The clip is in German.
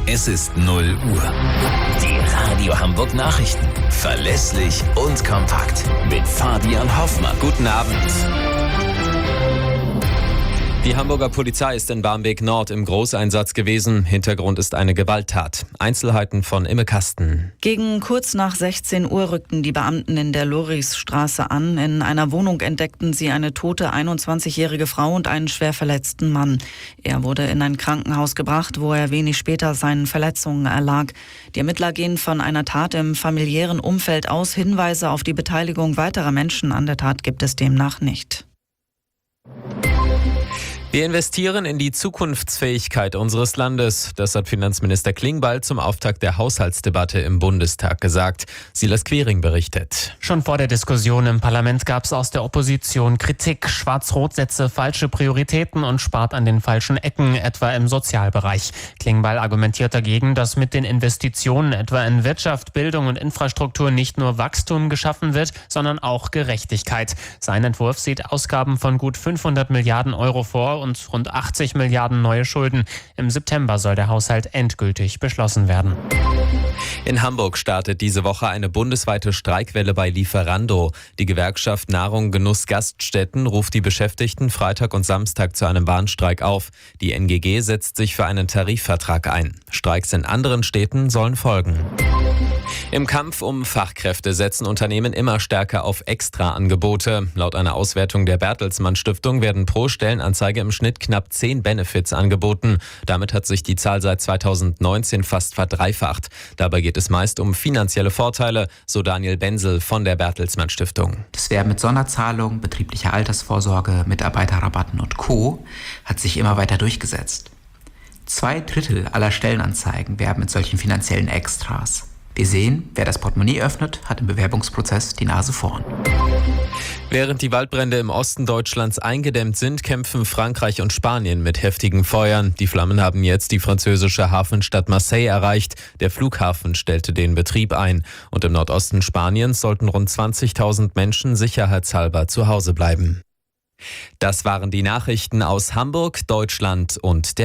Es ist 0 Uhr. Die Radio Hamburg Nachrichten. Verlässlich und kompakt. Mit Fabian Hoffmann. Guten Abend. Die Hamburger Polizei ist in Barmbek Nord im Großeinsatz gewesen. Hintergrund ist eine Gewalttat. Einzelheiten von Imme Kasten. Gegen kurz nach 16 Uhr rückten die Beamten in der Lorisstraße an. In einer Wohnung entdeckten sie eine tote 21-jährige Frau und einen schwer verletzten Mann. Er wurde in ein Krankenhaus gebracht, wo er wenig später seinen Verletzungen erlag. Die Ermittler gehen von einer Tat im familiären Umfeld aus. Hinweise auf die Beteiligung weiterer Menschen an der Tat gibt es demnach nicht. Wir investieren in die Zukunftsfähigkeit unseres Landes. Das hat Finanzminister Klingbeil zum Auftakt der Haushaltsdebatte im Bundestag gesagt. Silas Quering berichtet. Schon vor der Diskussion im Parlament gab es aus der Opposition Kritik. Schwarz-Rot setze falsche Prioritäten und spart an den falschen Ecken, etwa im Sozialbereich. Klingbeil argumentiert dagegen, dass mit den Investitionen etwa in Wirtschaft, Bildung und Infrastruktur nicht nur Wachstum geschaffen wird, sondern auch Gerechtigkeit. Sein Entwurf sieht Ausgaben von gut 500 Milliarden Euro vor und rund 80 Milliarden neue Schulden. Im September soll der Haushalt endgültig beschlossen werden. In Hamburg startet diese Woche eine bundesweite Streikwelle bei Lieferando. Die Gewerkschaft Nahrung, Genuss, Gaststätten ruft die Beschäftigten Freitag und Samstag zu einem Warnstreik auf. Die NGG setzt sich für einen Tarifvertrag ein. Streiks in anderen Städten sollen folgen. Im Kampf um Fachkräfte setzen Unternehmen immer stärker auf Extraangebote. Laut einer Auswertung der Bertelsmann Stiftung werden pro Stellenanzeige im Schnitt knapp 10 Benefits angeboten. Damit hat sich die Zahl seit 2019 fast verdreifacht. Dabei geht es meist um finanzielle Vorteile, so Daniel Benzel von der Bertelsmann Stiftung. Das Werben mit Sonderzahlungen, betrieblicher Altersvorsorge, Mitarbeiterrabatten und Co. hat sich immer weiter durchgesetzt. 2/3 aller Stellenanzeigen werben mit solchen finanziellen Extras. Wir sehen, wer das Portemonnaie öffnet, hat im Bewerbungsprozess die Nase vorn. Während die Waldbrände im Osten Deutschlands eingedämmt sind, kämpfen Frankreich und Spanien mit heftigen Feuern. Die Flammen haben jetzt die französische Hafenstadt Marseille erreicht. Der Flughafen stellte den Betrieb ein. Und im Nordosten Spaniens sollten rund 20.000 Menschen sicherheitshalber zu Hause bleiben. Das waren die Nachrichten aus Hamburg, Deutschland und der